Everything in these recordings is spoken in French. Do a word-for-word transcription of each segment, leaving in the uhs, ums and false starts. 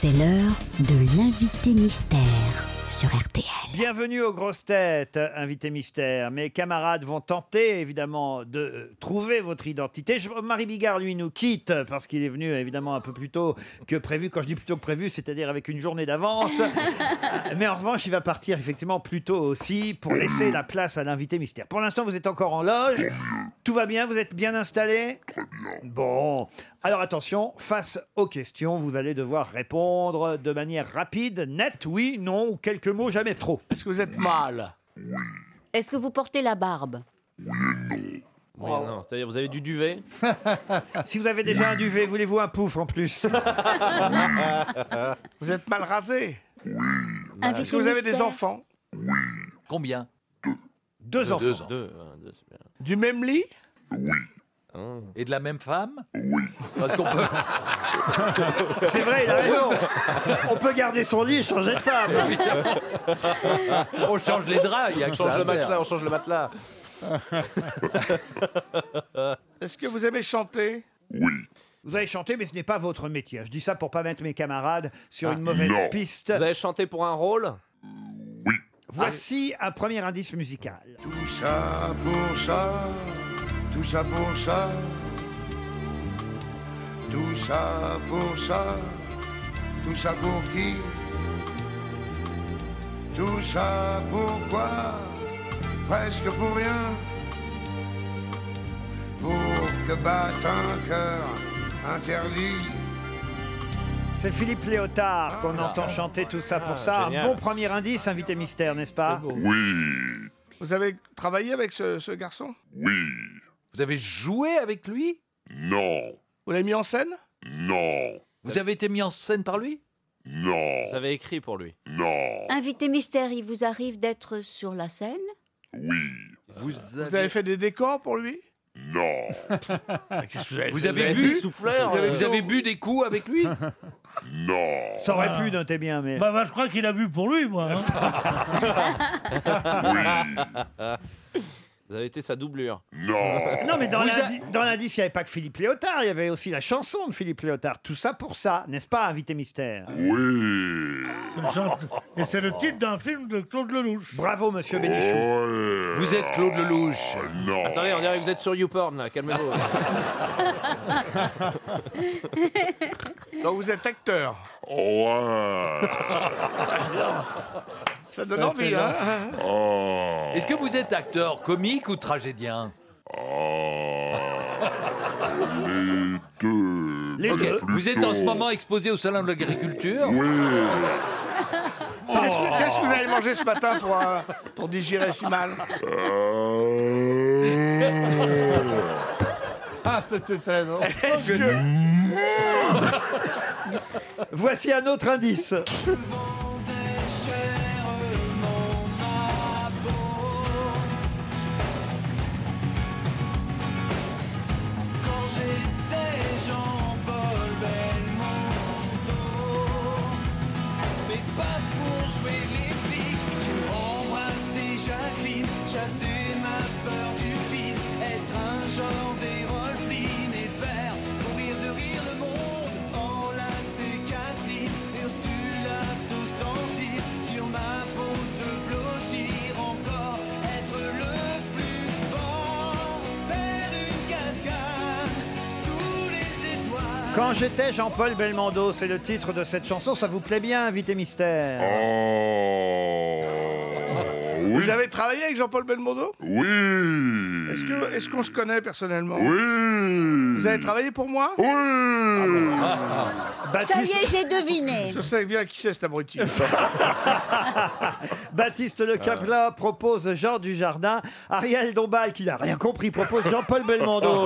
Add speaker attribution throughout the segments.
Speaker 1: C'est l'heure de l'invité mystère sur R T L.
Speaker 2: Bienvenue aux grosses têtes, invité mystère. Mes camarades vont tenter évidemment de euh, trouver votre identité. Je, Marie Bigard, lui, nous quitte parce qu'il est venu évidemment un peu plus tôt que prévu. Quand je dis plus tôt que prévu, c'est-à-dire avec une journée d'avance. Mais en revanche, il va partir effectivement plus tôt aussi pour laisser la place à l'invité mystère. Pour l'instant, vous êtes encore en loge. Tout va bien, vous êtes bien installé ? Très bien. Bon. Alors attention, face aux questions, vous allez devoir répondre de manière rapide, nette, oui, non, ou quelques mots, jamais trop.
Speaker 3: Est-ce que vous êtes mâle ?
Speaker 4: Est-ce que vous portez la barbe ?
Speaker 5: Oui, non, c'est-à-dire vous avez du duvet.
Speaker 2: Si vous avez déjà un duvet, voulez-vous un pouf en plus?
Speaker 3: Vous êtes mal rasé ?
Speaker 4: Invité
Speaker 3: Est-ce que vous avez des
Speaker 4: mystère.
Speaker 3: enfants ?
Speaker 6: Combien?
Speaker 2: Deux enfants.
Speaker 5: Deux, deux, hein, deux, c'est bien.
Speaker 3: Du même lit ?
Speaker 6: Et de la même femme? Oui. Parce qu'on peut...
Speaker 2: C'est vrai, il a raison. On peut garder son lit et changer de femme.
Speaker 6: On change les draps, il y a
Speaker 5: On
Speaker 6: que
Speaker 5: change
Speaker 6: ça
Speaker 5: le
Speaker 6: à faire.
Speaker 5: matelas, on change le matelas.
Speaker 3: Est-ce que vous aimez chanter ?
Speaker 2: Vous avez chanté, mais ce n'est pas votre métier. Je dis ça pour pas mettre mes camarades sur
Speaker 5: Ah,
Speaker 2: une mauvaise piste.
Speaker 5: Vous avez chanté pour un rôle?
Speaker 2: Voici un premier indice musical.
Speaker 7: Tout ça pour ça, tout ça pour ça, tout ça pour ça, tout ça pour qui? Tout ça pourquoi? Presque pour rien. Pour que batte un cœur interdit.
Speaker 2: C'est Philippe Léotard qu'on entend chanter tout ça pour ça. Un
Speaker 5: génial.
Speaker 2: bon premier indice, invité mystère, n'est-ce pas?
Speaker 3: Vous avez travaillé avec ce, ce garçon ?
Speaker 6: Vous avez joué avec lui?
Speaker 3: Vous l'avez mis en scène ?
Speaker 6: Vous avez été mis en scène par lui?
Speaker 5: Vous avez écrit pour lui?
Speaker 4: Invité mystère, il vous arrive d'être sur la scène ?
Speaker 6: Vous avez,
Speaker 3: Vous avez fait des décors pour lui ? Qu'est-ce que vous avez,
Speaker 6: vous avez
Speaker 3: avez
Speaker 6: bu
Speaker 3: bu
Speaker 5: Souffleur.
Speaker 3: Vous avez-
Speaker 6: Vous avez bu des coups avec lui?
Speaker 2: Ça aurait pu, notez bien, mais...
Speaker 8: Bah, bah, je crois qu'il a bu pour lui, moi. hein.
Speaker 5: Vous avez été sa doublure.
Speaker 2: Non, mais dans
Speaker 6: Vous
Speaker 2: l'indi- dans l'indice, il n'y avait pas que Philippe Léotard, il y avait aussi la chanson de Philippe Léotard. Tout ça pour ça, n'est-ce pas, invité mystère?
Speaker 8: Une chante- Et c'est le titre d'un film de Claude Lelouch.
Speaker 2: Bravo, monsieur Bénichou.
Speaker 6: Vous êtes Claude Lelouch.
Speaker 5: Attendez, on dirait que vous êtes sur YouPorn, là. Calmez-vous.
Speaker 3: Donc vous êtes acteur. Ça donne envie, hein ?
Speaker 6: Est-ce que vous êtes acteur comique ou tragédien?
Speaker 2: Les
Speaker 6: Ok.
Speaker 2: deux.
Speaker 6: Vous êtes en ce moment exposé au salon de l'agriculture?
Speaker 3: Qu'est-ce que, qu'est-ce que vous avez mangé ce matin pour, euh, pour digérer si mal ?
Speaker 8: Ah, c'était très drôle.
Speaker 3: Est-ce que...
Speaker 2: Voici un autre indice.
Speaker 9: Quand j'étais Jean-Paul Belmondo, mais pas pour jouer les flics, embrasser Jacqueline, chasser ma peur du vide, être un genre d'Hérolfine et faire mourir de rire le monde, enlacer Kathleen et Ursula tout sentir sur ma peau de blottir encore, être le plus fort, faire une cascade sous les étoiles.
Speaker 2: Quand j'étais Jean-Paul Belmondo, c'est le titre de cette chanson. Ça vous plaît bien, invité mystère?
Speaker 3: Vous avez travaillé avec Jean-Paul Belmondo ?
Speaker 7: Oui,
Speaker 3: Est-ce que, est-ce qu'on se connaît personnellement ?
Speaker 7: oui,
Speaker 3: Vous avez travaillé pour moi ?
Speaker 7: oui.
Speaker 4: Ça y
Speaker 2: Baptiste,
Speaker 4: est, j'ai deviné.
Speaker 3: Je sais bien qui c'est cet abruti.
Speaker 2: Baptiste Le Caplin propose Jean Dujardin. Ariel Dombal, qui n'a rien compris, propose Jean-Paul Belmondo.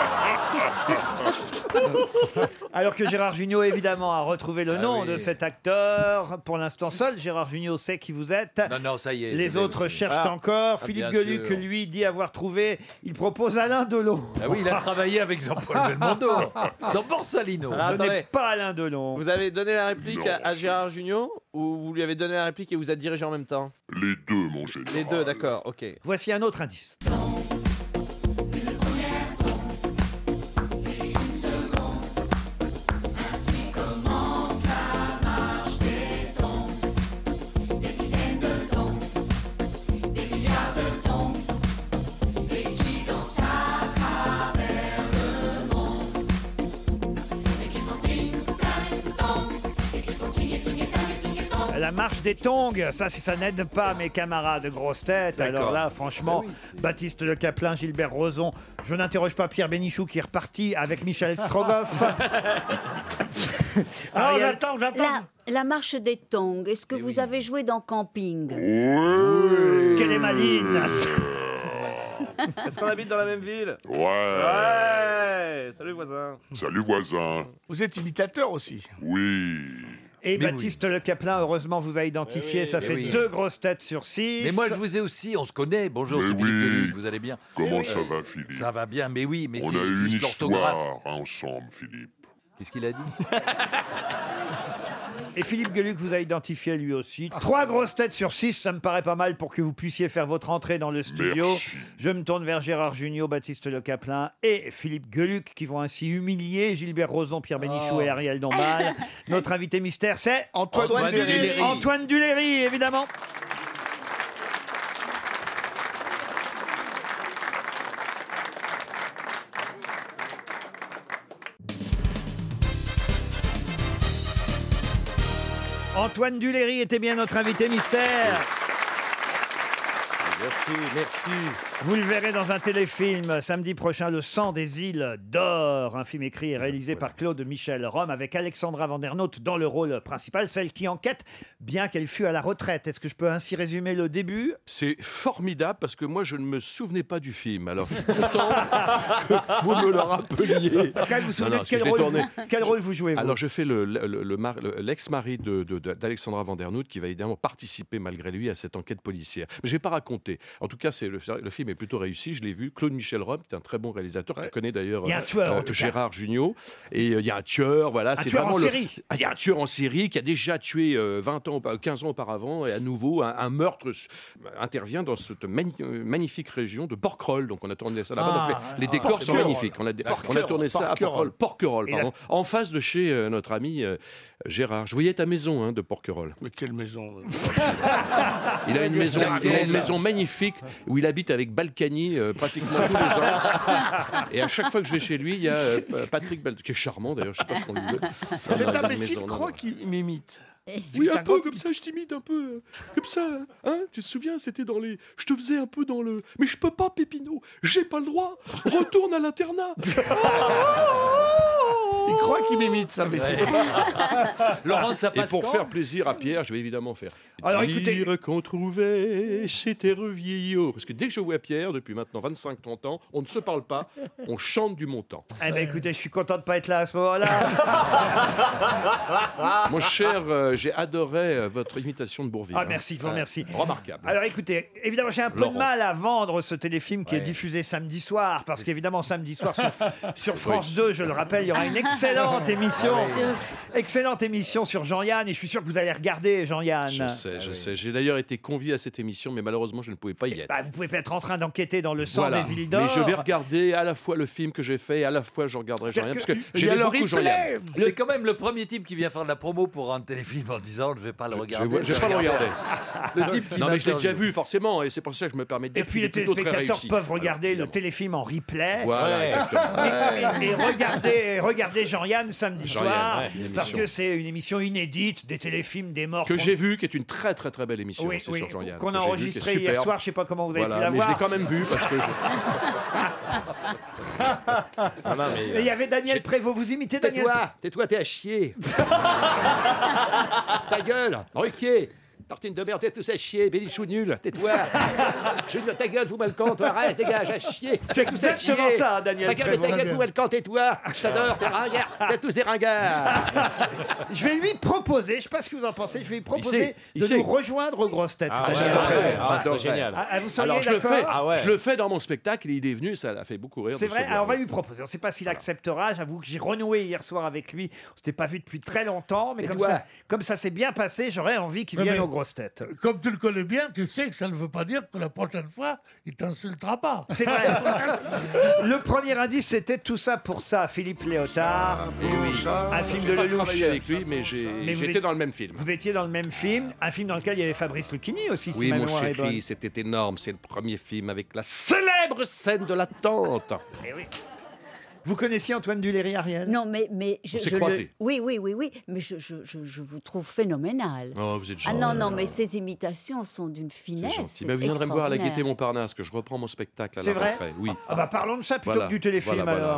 Speaker 2: Alors que Gérard Jugnot, évidemment, a retrouvé le nom
Speaker 6: oui.
Speaker 2: de cet acteur. Pour l'instant, seul Gérard Jugnot sait qui vous êtes.
Speaker 6: Non, non, ça y est.
Speaker 2: Les
Speaker 6: je l'ai
Speaker 2: autres
Speaker 6: aussi.
Speaker 2: cherchent
Speaker 6: Ah.
Speaker 2: encore.
Speaker 6: Ah,
Speaker 2: Philippe
Speaker 6: bien
Speaker 2: Gueluc,
Speaker 6: sûr.
Speaker 2: lui, dit avoir trouvé. Il propose Alain Delon.
Speaker 6: Ah oui, il a travaillé avec Jean-Paul Belmondo dans Borsalino.
Speaker 5: Alors,
Speaker 2: Ce
Speaker 5: attendez.
Speaker 2: n'est pas Alain Delon.
Speaker 5: Vous avez donné la réplique à, à Gérard Jugnot ou vous lui avez donné la réplique et vous a dirigé en même temps?
Speaker 7: Les deux, mon général.
Speaker 5: Les deux, d'accord, ok.
Speaker 2: Voici un autre indice.
Speaker 9: Ainsi commence la
Speaker 2: La marche des tongs, ça, si ça n'aide pas mes camarades grosses têtes.
Speaker 5: D'accord.
Speaker 2: Alors là, franchement,
Speaker 5: Ah oui.
Speaker 2: Baptiste Le Caplin, Gilbert Rozon, je n'interroge pas Pierre Bénichou qui est reparti avec Michel Strogoff.
Speaker 8: Non,
Speaker 2: Ariel-
Speaker 8: j'attends, j'attends.
Speaker 4: La, la marche des tongs, est-ce que
Speaker 5: Eh
Speaker 4: vous
Speaker 5: oui.
Speaker 4: avez joué dans Camping?
Speaker 2: Quelle est maline.
Speaker 5: Est-ce qu'on habite dans la même ville?
Speaker 7: Ouais.
Speaker 5: Ouais. Salut voisin.
Speaker 7: Salut voisin.
Speaker 3: Vous êtes imitateur aussi.
Speaker 7: Oui.
Speaker 2: Et
Speaker 6: Mais
Speaker 2: Baptiste Le Caplin, heureusement, vous a identifié.
Speaker 5: Mais oui,
Speaker 2: ça
Speaker 6: mais
Speaker 2: fait
Speaker 6: oui.
Speaker 2: deux grosses têtes sur six.
Speaker 6: Mais moi, je vous ai aussi, on se connaît. Bonjour,
Speaker 7: Mais
Speaker 6: c'est Philippe
Speaker 7: oui.
Speaker 6: Gueluc, vous allez bien?
Speaker 7: Comment
Speaker 5: oui.
Speaker 7: ça va, Philippe?
Speaker 6: Ça va bien, mais oui, mais
Speaker 7: On
Speaker 6: c'est
Speaker 7: a eu une
Speaker 6: juste l'orthographe.
Speaker 7: histoire ensemble, Philippe.
Speaker 6: Qu'est-ce qu'il a dit?
Speaker 2: Et Philippe Gueluc vous a identifié lui aussi. Trois grosses têtes sur six, ça me paraît pas mal pour que vous puissiez faire votre entrée dans le studio.
Speaker 7: Merci.
Speaker 2: Je me tourne vers Gérard Jugnot, Baptiste Le Caplin et Philippe Gueluc qui vont ainsi humilier Gilbert Rozon, Pierre Bénichou et Ariel Dombal. Notre invité mystère, c'est
Speaker 3: Antoine,
Speaker 5: Antoine
Speaker 3: Duléry.
Speaker 5: Duléry.
Speaker 2: Antoine Duléry, évidemment. Antoine Duléry était bien notre invité mystère.
Speaker 5: Merci, merci.
Speaker 2: Vous le verrez dans un téléfilm samedi prochain, Le sang des îles d'or, un film écrit et réalisé par Claude Michel Rome avec Alexandra Vandernoot dans le rôle principal, celle qui enquête bien qu'elle fût à la retraite. Est-ce que je peux ainsi résumer le début?
Speaker 10: C'est formidable parce que moi je ne me souvenais pas du film. Alors je suis content que vous me le rappeliez.
Speaker 2: Quel, vous vous souvenez
Speaker 10: Non, non,
Speaker 2: de quel,
Speaker 10: je l'ai
Speaker 2: rôle
Speaker 10: tourné.
Speaker 2: vous, quel rôle vous jouez vous
Speaker 10: Alors je fais le- le- le mar- le- l'ex-mari de- de- de- d'Alexandra Vandernoot qui va évidemment participer malgré lui à cette enquête policière. Mais je ne vais pas raconter. En tout cas, c'est le, le film est plutôt réussi. Je l'ai vu. Claude Michel Rome, qui est un très bon réalisateur, qui connaît d'ailleurs
Speaker 2: Il y a un tueur, en tout cas.
Speaker 10: Gérard Jugnot. Et euh, il y a un tueur. Voilà,
Speaker 2: Un
Speaker 10: c'est
Speaker 2: tueur en
Speaker 10: vraiment le-
Speaker 2: série.
Speaker 10: Ah, il y a un tueur en série qui a déjà tué euh, vingt ans, quinze ans auparavant, et à nouveau, un, un meurtre s- intervient dans cette mani- euh, magnifique région de Porquerolles. Donc, on a tourné ça là-bas.
Speaker 2: Ah,
Speaker 10: Donc, les, les décors sont
Speaker 3: Porquerolles.
Speaker 10: magnifiques. On a, on a tourné ça à Porquerolles, Porquerolles,
Speaker 2: Et la-
Speaker 10: pardon, en face de chez euh, notre ami euh, Gérard. Je voyais ta maison hein, de Porquerolles.
Speaker 3: Mais quelle maison.
Speaker 10: Il a une maison,
Speaker 6: laquelle
Speaker 10: il a une maison magnifique où il habite avec Balkany euh, pratiquement tous les ans. Et à chaque fois que je vais chez lui, il y a euh, Patrick Balkany, qui est charmant d'ailleurs. Je sais pas ce qu'on lui veut.
Speaker 3: C'est
Speaker 10: Dans la
Speaker 3: imbécile,
Speaker 10: maison,
Speaker 3: crois
Speaker 10: non.
Speaker 3: qu'il m'imite.
Speaker 10: Oui,
Speaker 3: C'est
Speaker 10: un
Speaker 3: un
Speaker 10: peu
Speaker 3: grand
Speaker 10: comme ça, je t'imite un peu. euh, Comme ça, hein. Tu te souviens, c'était dans les. Je te faisais un peu dans le. Mais je peux pas, Pépino. J'ai pas le droit. Retourne à l'internat.
Speaker 3: Il croit qu'il m'imite, ça, mais c'est
Speaker 6: Laurent, ça
Speaker 10: Et
Speaker 6: passe
Speaker 10: pour
Speaker 6: quand
Speaker 10: faire plaisir à Pierre, je vais évidemment faire.
Speaker 2: Alors,
Speaker 10: Dire
Speaker 2: écoutez-
Speaker 10: qu'on trouvait chez tes vieillot. Parce que dès que je vois Pierre, depuis maintenant vingt-cinq trente ans, on ne se parle pas, on chante du montant.
Speaker 2: Eh ben écoutez, je suis content de pas être là à ce moment-là.
Speaker 10: Mon cher, euh, j'ai adoré euh, votre imitation de Bourvil.
Speaker 2: Ah,
Speaker 10: hein.
Speaker 2: merci, je vous
Speaker 10: Euh,
Speaker 2: remercie.
Speaker 10: Remarquable.
Speaker 2: Alors écoutez, évidemment, j'ai un peu
Speaker 10: Laurent.
Speaker 2: de mal à vendre ce téléfilm qui est
Speaker 6: Ouais.
Speaker 2: diffusé samedi soir, parce qu'évidemment, samedi soir sur, sur France deux, je le rappelle, il y aura une excellente émission. Excellente émission sur Jean-Yann, et je suis sûr que vous allez regarder Jean-Yann.
Speaker 10: Je sais, je sais. J'ai d'ailleurs été convié à cette émission, mais malheureusement, je ne pouvais pas y être.
Speaker 2: Bah, vous pouvez pas être en train d'enquêter dans le sang
Speaker 10: Voilà.
Speaker 2: des îles d'or.
Speaker 10: Mais je vais regarder à la fois le film que j'ai fait, et à la fois je regarderai
Speaker 2: C'est-à-dire
Speaker 10: Jean-Yann, parce
Speaker 2: que-
Speaker 10: que
Speaker 3: il y a
Speaker 10: j'aime
Speaker 3: le
Speaker 10: beaucoup Jean-Yann.
Speaker 3: replay.
Speaker 6: C'est quand même le premier type qui vient faire de la promo pour un téléfilm en disant je vais pas le
Speaker 10: Je
Speaker 6: regarder.
Speaker 10: vois- je vais pas le regarder.
Speaker 6: Le type qui
Speaker 10: Non, mais je l'ai déjà
Speaker 6: m'interviewe.
Speaker 10: vu, forcément, et c'est pour ça que je me permets de
Speaker 2: Et
Speaker 10: dire
Speaker 2: puis
Speaker 10: qu'il
Speaker 2: les
Speaker 10: est plutôt très
Speaker 2: téléspectateurs
Speaker 10: réussi.
Speaker 2: peuvent regarder
Speaker 10: Alors,
Speaker 2: le
Speaker 10: évidemment.
Speaker 2: téléfilm en replay.
Speaker 10: Voilà,
Speaker 6: Ouais.
Speaker 10: exactement.
Speaker 2: Et, et regardez, regardez Jean-Yann samedi
Speaker 10: Jean-Yann,
Speaker 2: soir,
Speaker 10: ouais, une
Speaker 2: parce
Speaker 10: émission.
Speaker 2: que c'est une émission inédite, des téléfilms, des morts.
Speaker 10: Que
Speaker 2: qu'on-
Speaker 10: j'ai vu, qui est une très très très belle émission,
Speaker 2: Oui,
Speaker 10: c'est
Speaker 2: oui,
Speaker 10: sur Jean-Yann.
Speaker 2: qu'on
Speaker 10: que
Speaker 2: a
Speaker 10: j'ai vu,
Speaker 2: enregistré
Speaker 10: qui est
Speaker 2: hier
Speaker 10: superbe.
Speaker 2: soir, je sais pas comment vous avez
Speaker 10: Voilà,
Speaker 2: pu la
Speaker 10: mais je l'ai
Speaker 2: voir.
Speaker 10: quand même vu parce que. je-
Speaker 5: Ah non, mais.
Speaker 2: Et il y avait Daniel Prévost, vous imitez Daniel
Speaker 10: Tais-toi, tais-toi, t'es à chier. Ta gueule, Ruquier. Tartine de merde, c'est tout ça chier, Bénichou nul, tais-toi. Junior, ta gueule, fous mal le camp, toi, arrête, dégage, à chier.
Speaker 2: C'est
Speaker 10: tout ça
Speaker 2: exactement
Speaker 10: chier.
Speaker 2: ça, Daniel
Speaker 10: Ta gueule, mais ta
Speaker 2: Prévost.
Speaker 10: gueule, fous mal le camp, tais-toi. Je t'adore, t'es ringard, t'es tous des ringards.
Speaker 2: Je vais lui proposer, je sais pas ce que vous en pensez, je vais lui proposer
Speaker 10: sait, il
Speaker 2: de
Speaker 10: sait.
Speaker 2: nous rejoindre aux grosses têtes.
Speaker 5: Ah ouais,
Speaker 10: j'adorerais,
Speaker 5: ouais, ah,
Speaker 10: j'adorerais.
Speaker 5: c'est génial.
Speaker 2: Ah, ah, vous seriez
Speaker 10: Alors je le
Speaker 2: d'accord
Speaker 10: fais,
Speaker 5: Ah ouais.
Speaker 10: je le fais dans mon spectacle, et il est venu, ça l'a fait beaucoup rire.
Speaker 2: C'est
Speaker 10: de
Speaker 2: vrai,
Speaker 10: se
Speaker 2: alors on
Speaker 10: voir.
Speaker 2: va lui proposer. On ne sait pas s'il acceptera. J'avoue que j'ai renoué hier soir avec lui. On s'était pas vu depuis très longtemps, mais
Speaker 10: Et
Speaker 2: comme
Speaker 10: toi
Speaker 2: ça, comme ça s'est bien passé, j'aurais envie qu'il
Speaker 8: Mais
Speaker 2: vienne
Speaker 8: mais-
Speaker 2: aux grosses têtes.
Speaker 8: Comme tu le connais bien, tu sais que ça ne veut pas dire que la prochaine fois, il t'insultera pas.
Speaker 2: C'est vrai. Le premier indice, c'était Tout ça pour ça, Philippe Léotard. Un film de
Speaker 10: J'ai pas
Speaker 2: Lelouch.
Speaker 10: travaillé avec lui, mais j'ai-
Speaker 2: Mais vous
Speaker 10: j'étais
Speaker 2: êtes-
Speaker 10: dans le même film.
Speaker 2: Vous étiez dans le même film, un film dans lequel il y avait Fabrice Lucchini aussi, si
Speaker 10: Oui,
Speaker 2: ma
Speaker 10: mon
Speaker 2: mémoire est bonne.
Speaker 10: chéri, c'était énorme. C'est le premier film avec la célèbre scène de la tente.
Speaker 2: Eh oui. Vous connaissiez Antoine Duléry, Ariel?
Speaker 4: Non, mais, mais je,
Speaker 10: On s'est
Speaker 4: je le...
Speaker 10: croisés.
Speaker 4: Oui, oui, oui, oui. Mais je, je, je, je vous trouve phénoménal.
Speaker 10: Oh, vous êtes
Speaker 4: Ah
Speaker 10: gentil.
Speaker 4: non, non, mais ces imitations sont d'une
Speaker 10: C'est
Speaker 4: finesse.
Speaker 10: gentil. Mais vous viendrez me voir à la Gaîté
Speaker 4: extraordinaire.
Speaker 10: Montparnasse, que je reprends mon spectacle à
Speaker 2: C'est
Speaker 10: la
Speaker 2: vrai
Speaker 10: rentrée. Oui.
Speaker 2: Ah bah parlons de ça plutôt
Speaker 10: Voilà.
Speaker 2: que du téléfilm
Speaker 10: Voilà, voilà,
Speaker 2: alors.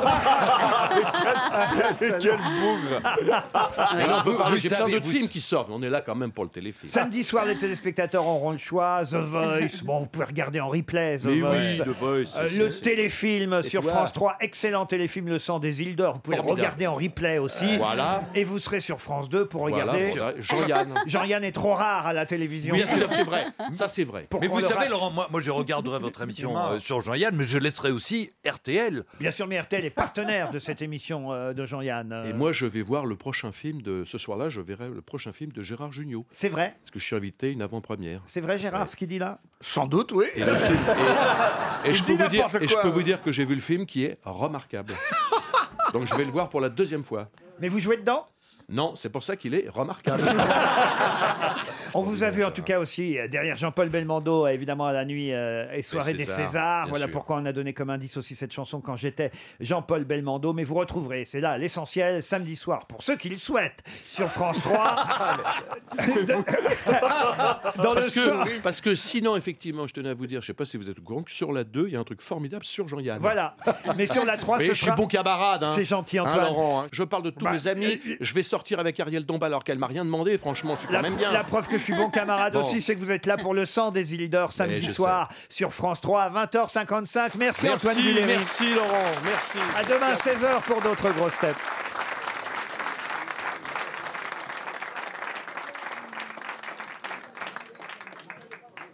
Speaker 10: voilà.
Speaker 3: Quel bougre.
Speaker 10: Mais non, on peut
Speaker 6: Vous-
Speaker 10: parler,
Speaker 6: vous
Speaker 10: j'ai plein
Speaker 6: savez,
Speaker 10: d'autres
Speaker 6: vous-
Speaker 10: films qui sortent. On est là quand même pour le téléfilm.
Speaker 2: Samedi soir, les téléspectateurs auront le choix. The Voice. Bon, vous pouvez regarder en replay The
Speaker 10: Mais
Speaker 2: Voice.
Speaker 10: oui, The Voice.
Speaker 2: Euh,
Speaker 10: c'est-
Speaker 2: le
Speaker 10: c'est-
Speaker 2: téléfilm sur
Speaker 10: toi
Speaker 2: France trois, excellent téléfilm Le sang des îles d'Or. Vous pouvez le
Speaker 10: Formidable.
Speaker 2: regarder en replay aussi.
Speaker 10: Voilà.
Speaker 2: Et vous serez sur France deux pour
Speaker 10: Voilà,
Speaker 2: regarder.
Speaker 10: voilà. Jean-Yann.
Speaker 2: Jean-Yann est trop rare à la télévision.
Speaker 10: Oui, ça c'est vrai. Ça c'est vrai.
Speaker 2: Pour
Speaker 6: Mais
Speaker 2: qu'on
Speaker 6: vous
Speaker 2: le
Speaker 6: savez,
Speaker 2: rate.
Speaker 6: Laurent, moi, moi je regarderai votre émission
Speaker 2: Non.
Speaker 6: euh, sur Jean-Yann, mais je laisserai aussi R T L.
Speaker 2: Bien sûr, mais R T L est partenaire de cette émission euh, de Jean-Yann. Euh,
Speaker 10: Et moi, je vais voir le prochain film de ce soir-là. Je verrai le prochain film de Gérard Jugnot.
Speaker 2: C'est vrai
Speaker 10: Parce que je suis invité à une avant-première.
Speaker 2: C'est vrai, Gérard, ce qu'il dit là?
Speaker 3: Sans doute, oui.
Speaker 10: Et, le film- et- et
Speaker 3: Il
Speaker 10: je,
Speaker 3: dit
Speaker 10: peux vous dire,
Speaker 3: n'importe
Speaker 10: et je
Speaker 3: quoi.
Speaker 10: peux vous dire que j'ai vu le film qui est remarquable. Donc je vais le voir pour la deuxième fois.
Speaker 2: Mais vous jouez dedans?
Speaker 10: Non, c'est pour ça qu'il est remarquable.
Speaker 2: On vous a vu en tout cas aussi euh, derrière Jean-Paul Belmondo, euh, évidemment à la nuit euh, et soirée des
Speaker 10: Césars,
Speaker 2: Césars.
Speaker 10: bien
Speaker 2: Voilà
Speaker 10: sûr.
Speaker 2: pourquoi on a donné comme indice aussi cette chanson quand j'étais Jean-Paul Belmondo. Mais vous retrouverez, c'est là l'essentiel, samedi soir, pour ceux qui le souhaitent, sur France trois. Dans le
Speaker 10: parce,
Speaker 2: sang.
Speaker 10: que, parce que sinon, effectivement, je tenais à vous dire, je ne sais pas si vous êtes au courant, que sur la deux, il y a un truc formidable sur Jean-Yann.
Speaker 2: Voilà. Mais sur la trois,
Speaker 10: Mais
Speaker 2: ce
Speaker 10: je
Speaker 2: sera...
Speaker 10: suis bon camarade. Hein.
Speaker 2: C'est gentil,
Speaker 10: Hein,
Speaker 2: Antoine.
Speaker 10: Laurent, hein. Je parle de tous
Speaker 2: Bah,
Speaker 10: mes amis.
Speaker 2: euh,
Speaker 10: Je vais sortir avec Ariel Dombal alors qu'elle m'a rien demandé. Franchement, je suis quand
Speaker 2: La,
Speaker 10: même bien.
Speaker 2: la preuve que je suis bon camarade
Speaker 10: Bon.
Speaker 2: aussi, c'est que vous êtes là pour le sang des îles d'Or samedi
Speaker 10: je
Speaker 2: soir sur France trois à vingt heures cinquante-cinq. Merci, Antoine
Speaker 10: Merci,
Speaker 2: Duléry.
Speaker 10: merci Laurent, merci.
Speaker 2: À demain seize heures pour d'autres grosses têtes.